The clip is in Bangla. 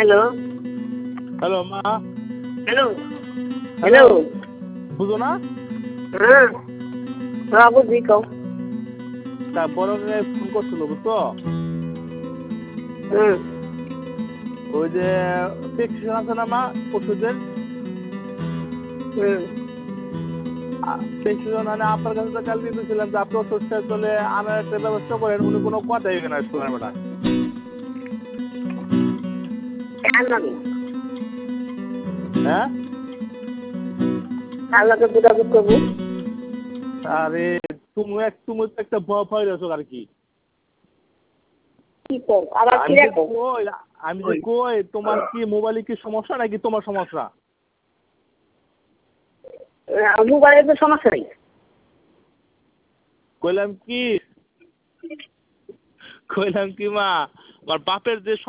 হ্যালো হ্যালো মা। হ্যালো হ্যালো বুঝো না? হ্যাঁ হ্যাঁ বুঝি কও তা বড় ফোন করছিল বুঝছো? হুম ওই যে প্রেসক্রিপশন আছে না মা ওষুধের, প্রেসক্রিপশন মানে আপনার কাছে তো কাল দিয়েছিলাম যে আপনি ওষুধ শেষ হলে আনার একটা ব্যবস্থা করেন, উনি কোনো কথাই না শোনেন বেটা। হ্যাঁ আল্লাহকে যোগাযোগ করবো। আরে তুমি তো একটা ভয় রয়েছো আর কি। কি কর আবার কি রাখো? আমি যে কই তোমার কি মোবাইলে কি সমস্যা নাকি তোমার সমস্যা? মোবাইলের তো সমস্যা নেই। কইলাম কি মা, আমার বাপের যে